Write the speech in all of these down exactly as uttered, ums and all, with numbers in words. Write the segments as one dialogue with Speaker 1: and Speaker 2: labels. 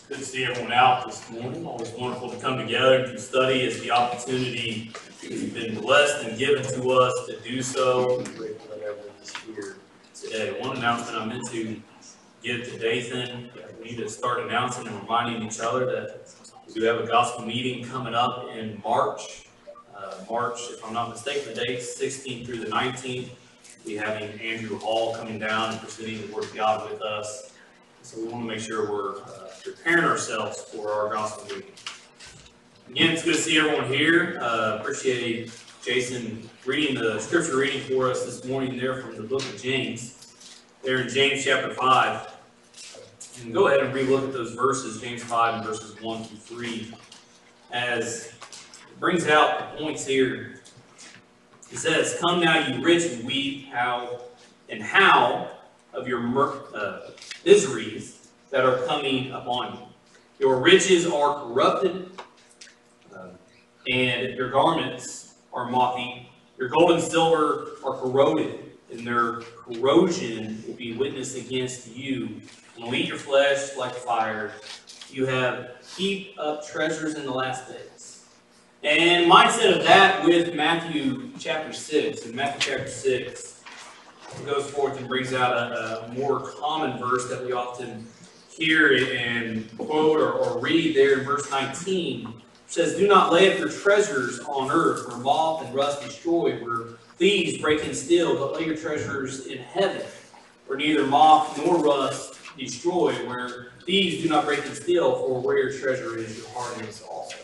Speaker 1: Good to see everyone out this morning. Always wonderful to come together to study. It's the opportunity that's been blessed and given to us to do so. I'm grateful that everyone is here today. One announcement I meant to give to Dathan. We need to start announcing and reminding each other that we do have a gospel meeting coming up in March. Uh, March, if I'm not mistaken, the date's sixteenth through the nineteenth. We'll be having Andrew Hall coming down and presenting the Word of God with us. So we want to make sure we're uh, preparing ourselves for our gospel meeting. Again, it's good to see everyone here. Uh, appreciate Jason reading the scripture reading for us this morning there from the book of James. There in James chapter five. And go ahead and re-look at those verses, James five and verses one through three, as it brings out the points here. It says, "Come now, you rich, and weep, how and how of your uh, miseries that are coming upon you. Your riches are corrupted, uh, and your garments are moth-eaten. Your gold and silver are corroded, and their corrosion will be witness against you, and will eat your flesh like fire. You have heaped up treasures in the last days." And mindset of that with Matthew chapter six. In Matthew chapter six, it goes forth and brings out a, a more common verse that we often hear and quote or, or read there in verse nineteen. It says, "Do not lay up your treasures on earth, where moth and rust destroy, where thieves break and steal, but lay your treasures in heaven, where neither moth nor rust destroy, where thieves do not break and steal, for where your treasure is, your heart is also."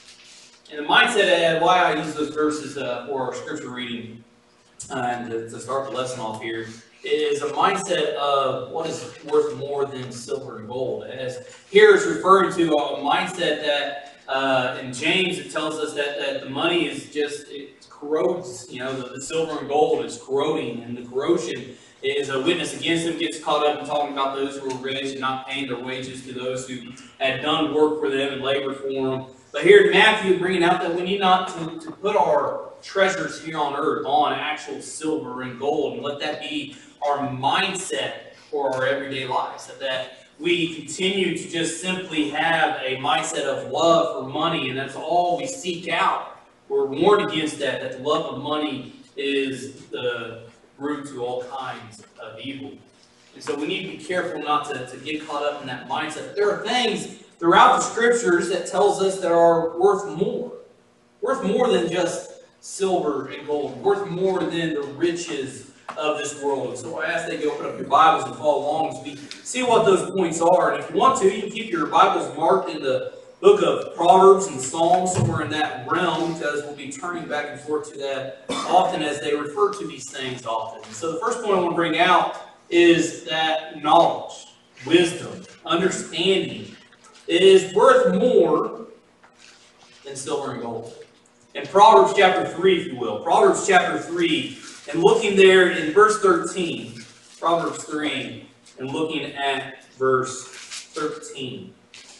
Speaker 1: And the mindset of why I use those verses uh, for our scripture reading uh, and to, to start the lesson off here is a mindset of what is worth more than silver and gold. As here it's referring to a mindset that uh, in James it tells us that, that the money is just, it corrodes, you know, the, the silver and gold is corroding, and the corrosion is a witness against them, gets caught up in talking about those who are rich and not paying their wages to those who had done work for them and labored for them. But here in Matthew, bringing out that we need not to, to put our treasures here on earth on actual silver and gold, and let that be our mindset for our everyday lives. That, that we continue to just simply have a mindset of love for money, and that's all we seek out. We're warned against that, that the love of money is the root to all kinds of evil. And so we need to be careful not to, to get caught up in that mindset. There are things throughout the scriptures that tells us that are worth more. Worth more than just silver and gold. Worth more than the riches of this world. And so I ask that you open up your Bibles and follow along as we see what those points are. And if you want to, you can keep your Bibles marked in the book of Proverbs and Psalms, somewhere in that realm, because we'll be turning back and forth to that often as they refer to these things often. And so the first point I want to bring out is that knowledge, wisdom, understanding is worth more than silver and gold. In Proverbs chapter three, if you will, Proverbs chapter three, and looking there in verse thirteen, Proverbs three, and looking at verse thirteen.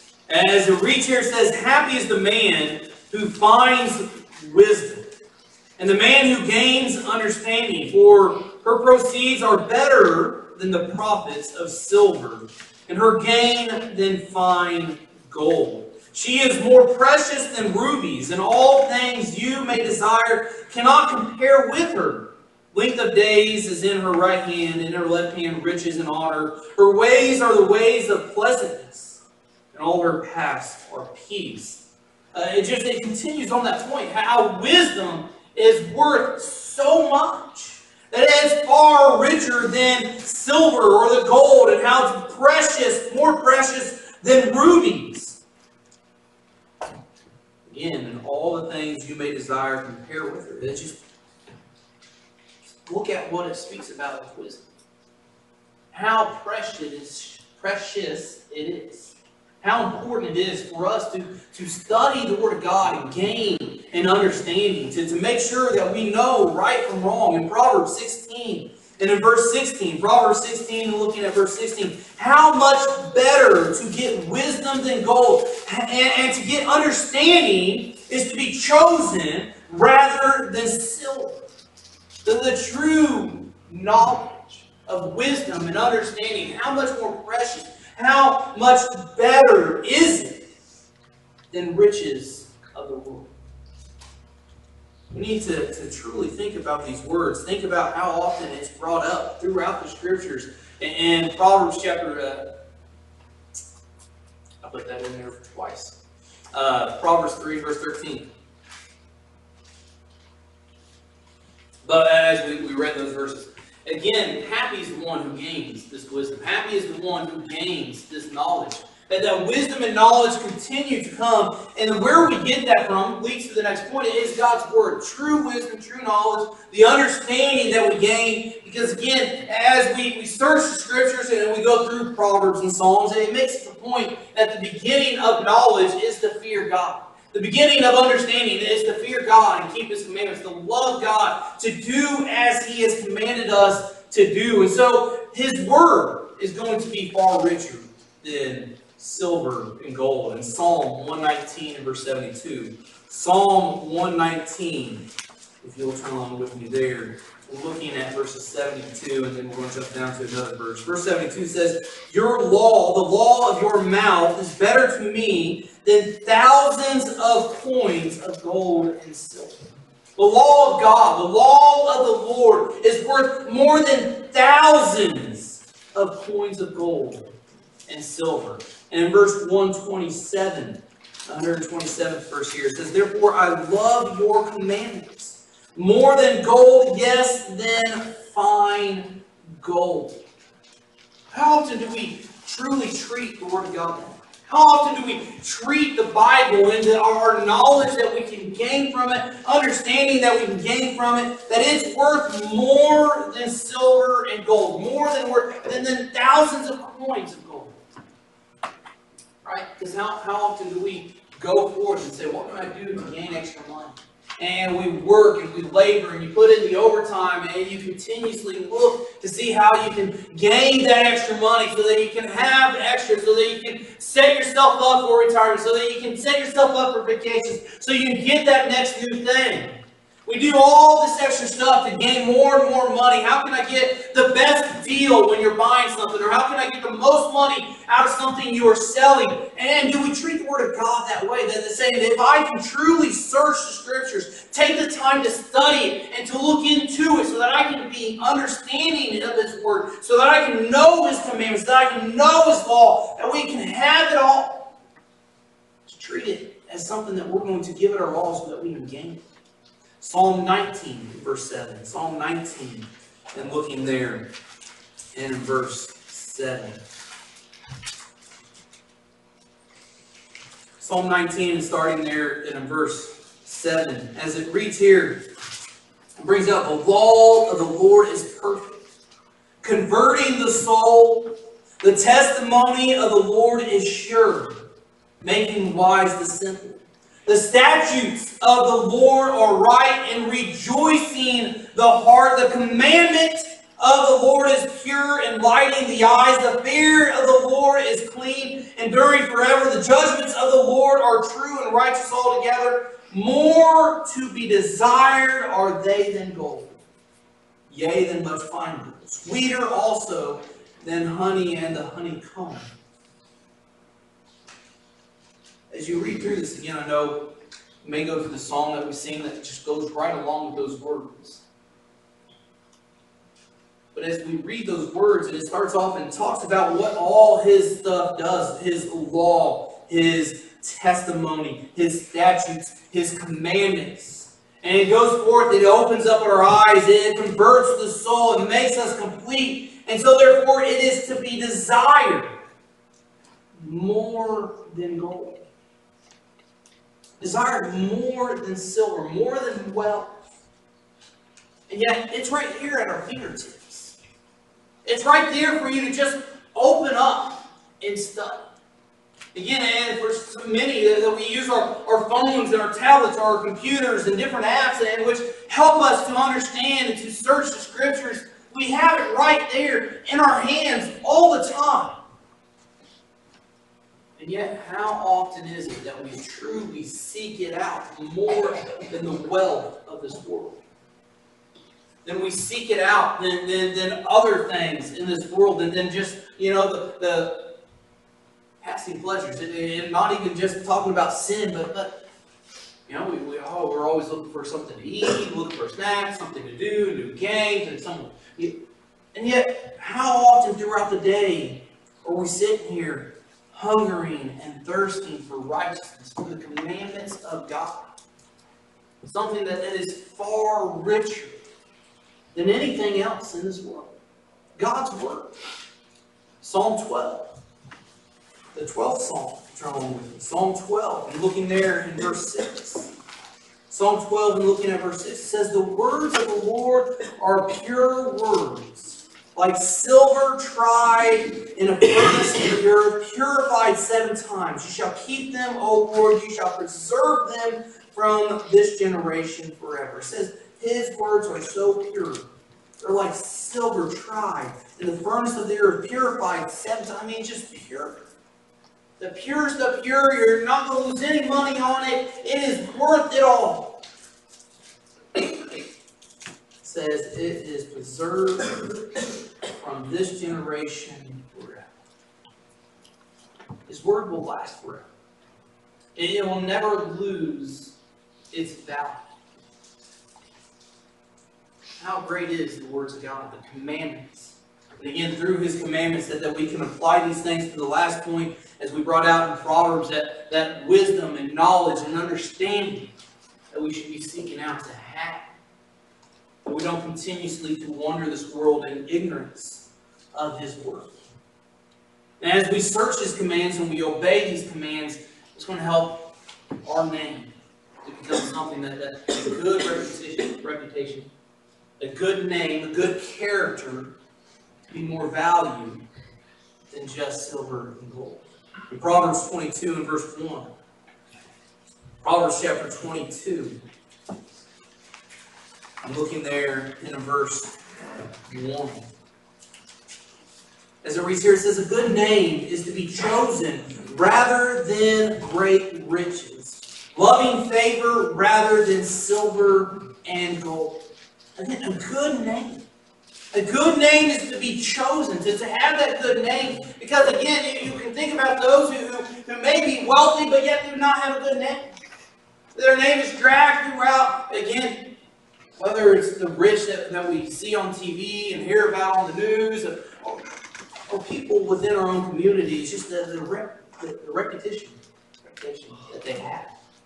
Speaker 1: As the reach here says, "Happy is the man who finds wisdom, and the man who gains understanding, for her proceeds are better than the profits of silver, and her gain than fine gold. She is more precious than rubies, and all things you may desire cannot compare with her. Length of days is in her right hand, in her left hand riches and honor. Her ways are the ways of pleasantness, and all her paths are peace." Uh, it just it continues on that point, how wisdom is worth so much. That is far richer than silver or the gold, and how it's precious, more precious than rubies. Again, and all the things you may desire, compare with her. It's just look at what it speaks about with wisdom. How precious, precious it is. How important it is for us to, to study the Word of God and gain an understanding, to, to make sure that we know right from wrong. In Proverbs sixteen, and in verse sixteen, Proverbs sixteen, and looking at verse sixteen, how much better to get wisdom than gold, and, and to get understanding is to be chosen rather than silver. The, the true knowledge of wisdom and understanding, how much more precious,
Speaker 2: How much better is it than riches of the world? We need to, to truly think about these words. Think about how often it's brought up throughout the Scriptures. And Proverbs chapter, uh, I put that in there twice. Uh, Proverbs three, verse thirteen. But as we, we read those verses, again, happy is the one who gains this wisdom. Happy is the one who gains this knowledge. That, that wisdom and knowledge continue to come. And where we get that from leads to the next point. It is God's Word. True wisdom, true knowledge, the understanding that we gain. Because again, as we, we search the Scriptures and we go through Proverbs and Psalms, it makes the point that the beginning of knowledge is to fear God. The beginning of understanding is to fear God and keep His commandments, to love God, to do as He has commanded us to do. And so His Word is going to be far richer than silver and gold. In Psalm one nineteen and verse seventy-two. Psalm one nineteen, if you'll turn along with me there, we're looking at verses seventy-two, and then we're going to jump down to another verse. Verse seventy-two says, "Your law, the law of your mouth, is better to me than thousands of coins of gold and silver." The law of God, the law of the Lord, is worth more than thousands of coins of gold and silver. And in verse one twenty-seven, one hundred twenty-seventh verse here, it says, "Therefore I love your commandments more than gold, yes, than fine gold." How often do we truly treat the Word of God? How often do we treat the Bible and our knowledge that we can gain from it, understanding that we can gain from it, that it's worth more than silver and gold, more than worth than, than thousands of coins of gold? Right? Because how, how often do we go forth and say, what can I do to gain extra money? And we work and we labor and you put in the overtime and you continuously look to see how you can gain that extra money so that you can have extra, so that you can set yourself up for retirement, so that you can set yourself up for vacations, so you can get that next new thing. We do all this extra stuff to gain more and more money. How can I get the best deal when you're buying something? Or how can I get the most money out of something you are selling? And do we treat the Word of God that way? That is saying that if I can truly search the Scriptures, take the time to study it and to look into it so that I can be understanding of His Word, so that I can know His commandments, so that I can know His law, that we can have it all. Just treat it as something that we're going to give it our all so that we can gain it. Psalm nineteen, verse seven. Psalm nineteen, and looking there in verse seven. Psalm nineteen, and starting there in verse seven. As it reads here, it brings out, "The law of the Lord is perfect, converting the soul. The testimony of the Lord is sure, making wise the simple. The statutes of the Lord are right and rejoicing the heart. The commandment of the Lord is pure, enlightening the eyes. The fear of the Lord is clean, enduring forever. The judgments of the Lord are true and righteous altogether. More to be desired are they than gold, yea, than much fine gold. Sweeter also than honey and the honeycomb." As you read through this again, I know you may go through the song that we sing that just goes right along with those words. But as we read those words, and it starts off and talks about what all His stuff does, His law, His testimony, His statutes, His commandments. And it goes forth, it opens up our eyes, it converts the soul, it makes us complete. And so therefore it is to be desired more than gold. Desired more than silver, more than wealth. And yet, it's right here at our fingertips. It's right there for you to just open up and study. Again, and for so many that we use our, our phones and our tablets or our computers and different apps and which help us to understand and to search the Scriptures, we have it right there in our hands all the time. And yet, how often is it that we truly seek it out more than the wealth of this world? Then we seek it out than, than, than other things in this world, and then just, you know, the, the passing pleasures, and, and not even just talking about sin, but, but you know, we, we oh, we're always looking for something to eat, looking for snacks, something to do, new games, and some. And yet, how often throughout the day are we sitting here hungering and thirsting for righteousness, for the commandments of God? Something that is far richer than anything else in this world. God's Word. Psalm twelve. The twelfth Psalm. Turn on with me. Psalm twelve. And looking there in verse six. Psalm twelve and looking at verse six. It says, the words of the Lord are pure words, like silver tried in a furnace of the earth, purified seven times. You shall keep them, O Lord. You shall preserve them from this generation forever. It says, his words are so pure. They're like silver tried in the furnace of the earth, purified seven times. I mean, just pure. The purest of pure. You're not going to lose any money on it. It is worth it all. It says it is preserved from this generation forever. His word will last forever. It will never lose its value. How great is the words of God, the commandments. And again, through his commandments, that, that we can apply these things to the last point, as we brought out in Proverbs, that, that wisdom and knowledge and understanding that we should be seeking out to have. That we don't continuously to wander this world in ignorance of his word. And as we search his commands and we obey these commands, it's going to help our name to become something that, that a good reputation, reputation, a good name, a good character, to be more valued than just silver and gold. In Proverbs twenty-two and verse one, Proverbs chapter twenty-two, I'm looking there in verse one. As it reads here, it says, a good name is to be chosen rather than great riches, loving favor rather than silver and gold. Again, a good name. A good name is to be chosen, to, to have that good name. Because again, you, you can think about those who, who, who may be wealthy, but yet do not have a good name. Their name is dragged throughout. Again, whether it's the rich that, that we see on T V and hear about on the news, or, or people within our own communities, just the, the, rep, the, the reputation, reputation that they have.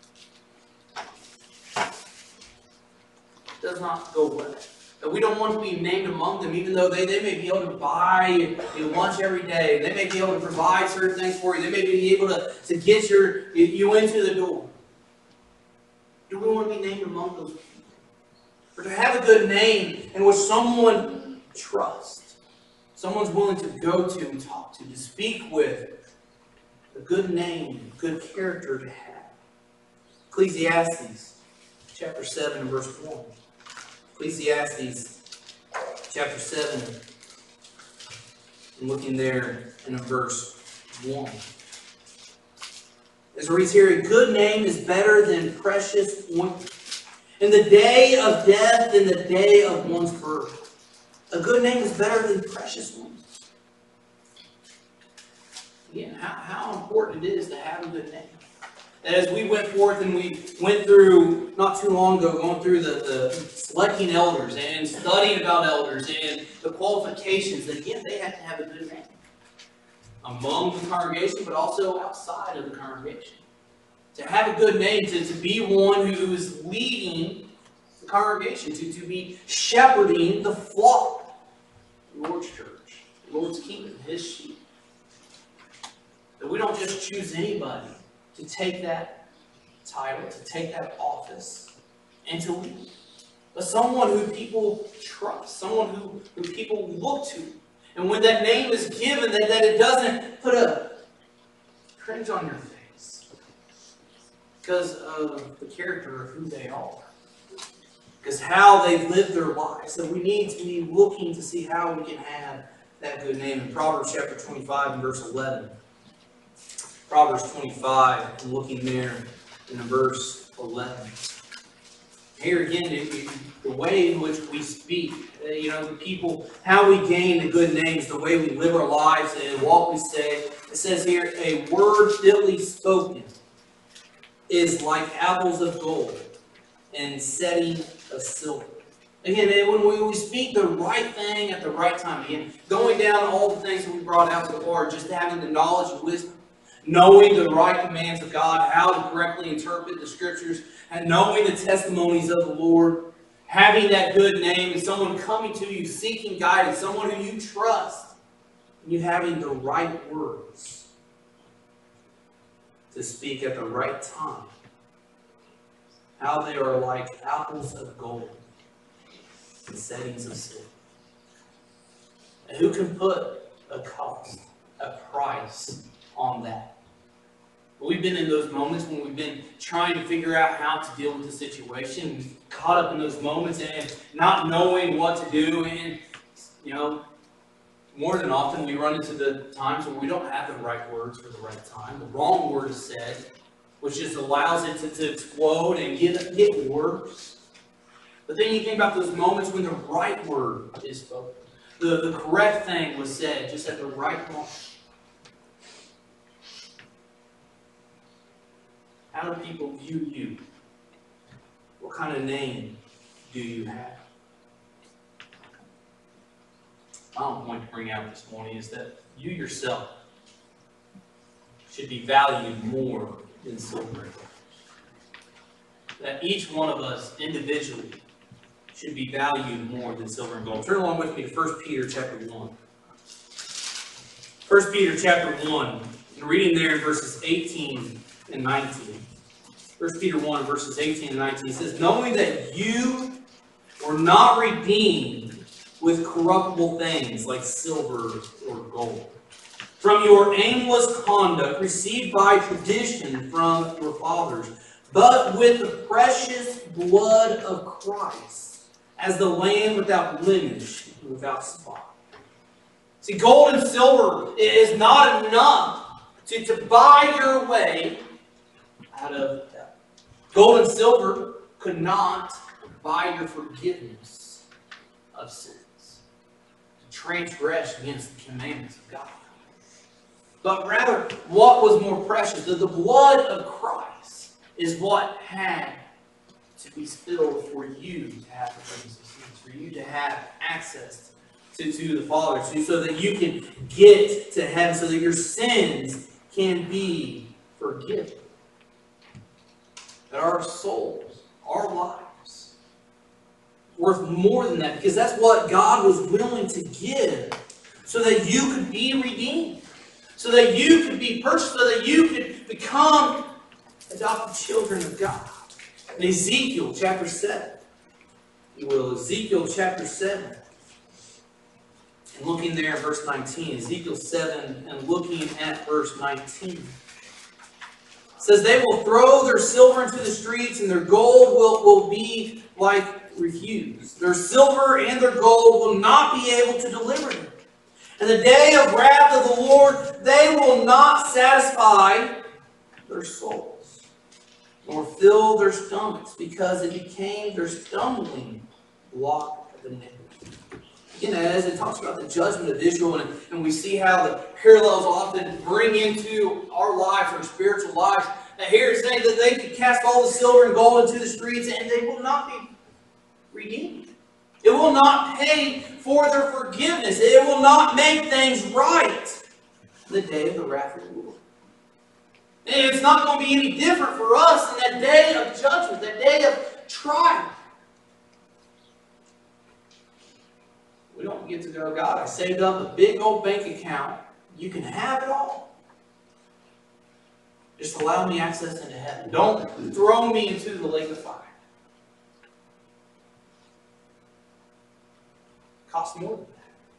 Speaker 2: Does not go away. That we don't want to be named among them, even though they, they may be able to buy you lunch every day. They may be able to provide certain things for you. They may be able to, to get your, you into the door. Do we want to be named among those people? Or to have a good name in which someone trusts, someone's willing to go to and talk to, to speak with, a good name, a good character to have. Ecclesiastes chapter seven and verse one. Ecclesiastes chapter seven, I'm looking there in verse one. As it reads here, a good name is better than precious ointment, in the day of death than the day of one's birth. A good name is better than precious ointment. Again, how, how important it is to have a good name. And as we went forth and we went through, not too long ago, going through the, the selecting elders and studying about elders and the qualifications, that again, they have to have a good name. Among the congregation, but also outside of the congregation. To have a good name, to, to be one who is leading the congregation, to, to be shepherding the flock, the Lord's church, the Lord's kingdom, his sheep. That we don't just choose anybody to take that title, to take that office, and to lead. But someone who people trust, someone who, who people look to. And when that name is given, that, that it doesn't put a cringe on your face because of the character of who they are. Because how they've lived their lives. So we need to be looking to see how we can have that good name. In Proverbs chapter twenty-five and verse eleven. Proverbs twenty-five, and looking there in verse eleven. Here again, it, it, the way in which we speak, uh, you know, the people, how we gain the good names, the way we live our lives and what we say. It says here, a word fitly spoken is like apples of gold and setting of silver. Again, when we, we speak the right thing at the right time, again, going down all the things that we brought out so far, just having the knowledge and wisdom, knowing the right commands of God, how to correctly interpret the Scriptures, and knowing the testimonies of the Lord, having that good name, and someone coming to you, seeking guidance, someone who you trust, and you having the right words to speak at the right time. How they are like apples of gold and settings of silver. And who can put a cost, a price on that? We've been in those moments when we've been trying to figure out how to deal with the situation. We've caught up in those moments and not knowing what to do. And, you know, more than often we run into the times where we don't have the right words for the right time. The wrong word is said, which just allows it to, to explode and get, get worse. But then you think about those moments when the right word is spoken. The, the correct thing was said just at the right moment. How do people view you? What kind of name do you have? My own point to bring out this morning is that you yourself should be valued more than silver. That each one of us individually should be valued more than silver and gold. Turn along with me to First Peter chapter one. First Peter chapter one, and reading there in verses eighteen and nineteen. First Peter one, verses eighteen and nineteen, it says, knowing that you were not redeemed with corruptible things like silver or gold, from your aimless conduct received by tradition from your fathers, but with the precious blood of Christ, as the Lamb without blemish and without spot. See, gold and silver is not enough to, to buy your way out of death. Gold and silver could not buy your forgiveness of sins, to transgress against the commandments of God. But rather, what was more precious? The, the blood of Christ is what had to be spilled for you to have forgiveness of sins, for you to have access to, to the Father, to, so that you can get to heaven, so that your sins can be forgiven. That our souls, our lives, worth more than that, because that's what God was willing to give, so that you could be redeemed, so that you could be purchased, so that you could become adopted children of God. In Ezekiel chapter seven, you will, Ezekiel chapter seven, and looking there at verse nineteen, Ezekiel seven and looking at verse nineteen, it says, they will throw their silver into the streets, and their gold will, will be like refuse. Their silver and their gold will not be able to deliver them. In the day of wrath of the Lord, they will not satisfy their souls, nor fill their stomachs, because it became their stumbling block of iniquity. Again, as it talks about the judgment of Israel, and, and we see how the parallels often bring into our lives, our spiritual lives. And here it's saying that they could cast all the silver and gold into the streets, and they will not be redeemed. It will not pay for their forgiveness. It will not make things right in the day of the wrath of the Lord. And it's not going to be any different for us in that day of judgment, that day of trial. We don't get to go, God, I saved up a big old bank account. You can have it all. Just allow me access into heaven. Don't throw me into the lake of fire. It costs more than that.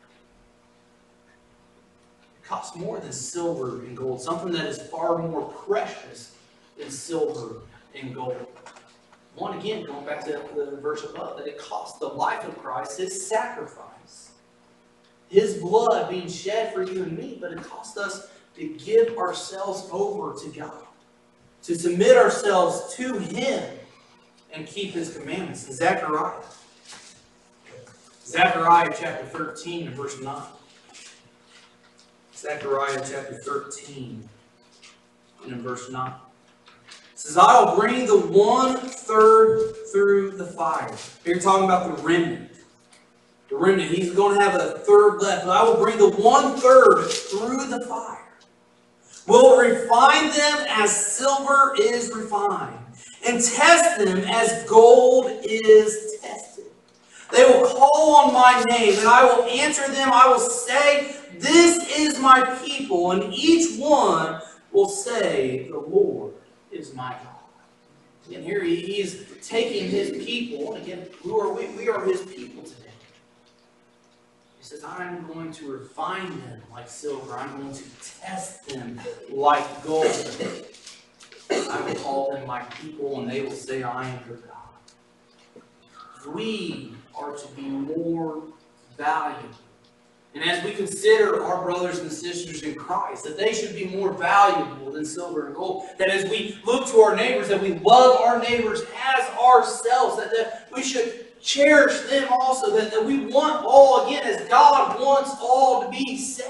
Speaker 2: It costs more than silver and gold. Something that is far more precious than silver and gold. One, again, going back to the verse above, that it cost the life of Christ, His sacrifice, His blood being shed for you and me, but it cost us to give ourselves over to God, to submit ourselves to Him, and keep his commandments. In Zechariah. Zechariah chapter thirteen and verse nine. Zechariah chapter thirteen and in verse nine. It says, I will bring the one third through the fire. Here you're talking about the remnant. The remnant, he's going to have a third left. I will bring the one third through the fire. Will refine them as silver is refined, and test them as gold is tested. They will call on my name, and I will answer them. I will say, this is my people, and each one will say, the Lord is my God. Again, here he is taking his people, and again, who are we? We are his people today. He says, I'm going to refine them like silver. I'm going to test them like gold. I will call them my people, and they will say, I am your God. We are to be more valuable. And as we consider our brothers and sisters in Christ, that they should be more valuable than silver and gold. That as we look to our neighbors, that we love our neighbors as ourselves. That, that we should cherish them also, that, that we want all, again, as God wants all to be saved.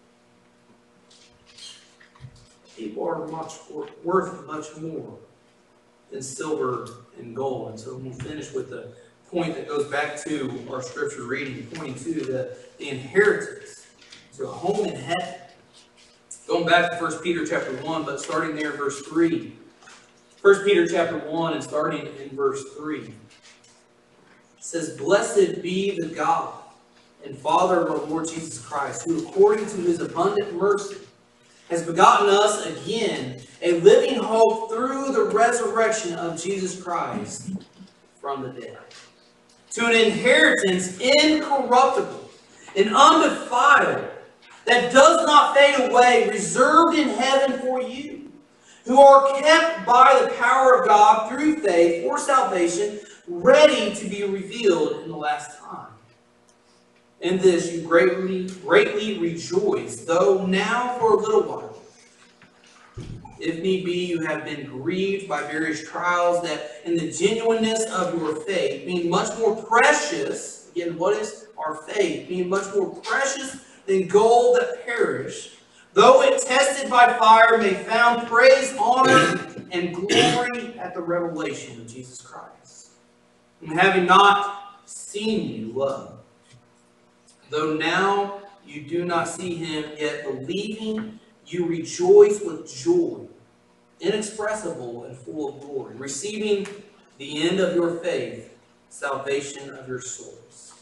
Speaker 2: People are much worth much more than silver and gold. And so we'll finish with the point that goes back to our scripture reading, pointing to the, the inheritance, to a home in heaven. Going back to First Peter chapter one, but starting there in verse three. First Peter chapter one and starting in verse three. It says, blessed be the God and Father of our Lord Jesus Christ, who according to his abundant mercy has begotten us again a living hope through the resurrection of Jesus Christ from the dead, to an inheritance incorruptible and undefiled, that does not fade away, reserved in heaven for you, who are kept by the power of God through faith for salvation, ready to be revealed in the last time. In this you greatly, greatly rejoice, though now for a little while, if need be, you have been grieved by various trials, that in the genuineness of your faith, being much more precious, again, what is our faith? Being much more precious than gold that perish, though it tested by fire, may found praise, honor, and glory at the revelation of Jesus Christ. And having not seen you, love, though now you do not see him, yet believing, you rejoice with joy, inexpressible and full of glory, receiving the end of your faith, salvation of your souls.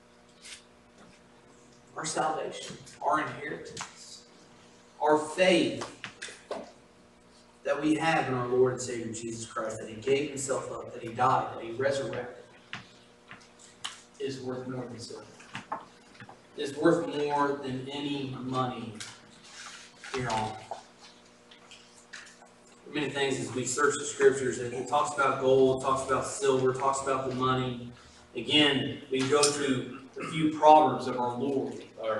Speaker 2: Our salvation, our inheritance, our faith that we have in our Lord and Savior Jesus Christ, that he gave himself up, that he died, that he resurrected, is worth more than silver. Is worth more than any money here on. Many things as we search the scriptures, it talks about gold, it talks about silver, it talks about the money. Again, we can go through a few proverbs of our Lord, or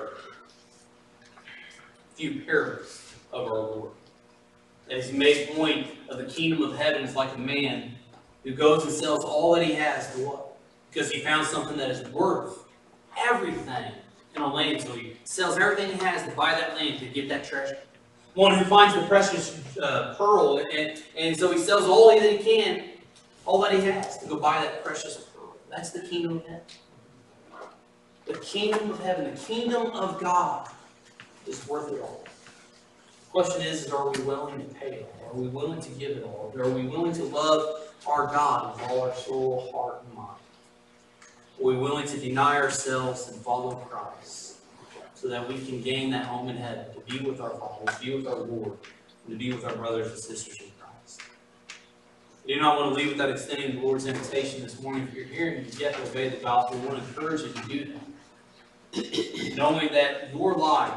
Speaker 2: a few parables of our Lord. As he made point of the kingdom of heaven is like a man who goes and sells all that he has to what? Because he found something that is worth everything in a land, so he sells everything he has to buy that land to get that treasure. One who finds the precious uh, pearl, and, and so he sells all that he can, all that he has, to go buy that precious pearl. That's the kingdom of heaven. The kingdom of heaven, the kingdom of God is worth it all. The question is, is are we willing to pay it all? Are we willing to give it all? Are we willing to love our God with all our soul, heart, and mind? Are we willing to deny ourselves and follow Christ so that we can gain that home in heaven, to be with our Father, to be with our Lord, and to be with our brothers and sisters in Christ? I do not want to leave without extending the Lord's invitation this morning. If you're here and you've yet to obey the gospel, we want to encourage you to do that. Knowing that your life,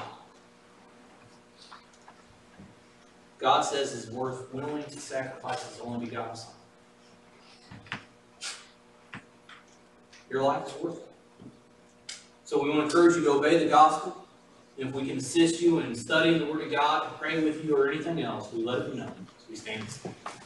Speaker 2: God says, is worth willing to sacrifice his only begotten Son. Your life is worth it. So we want to encourage you to obey the gospel. And if we can assist you in studying the Word of God, praying with you, or anything else, we let it be known. So we stand and stand.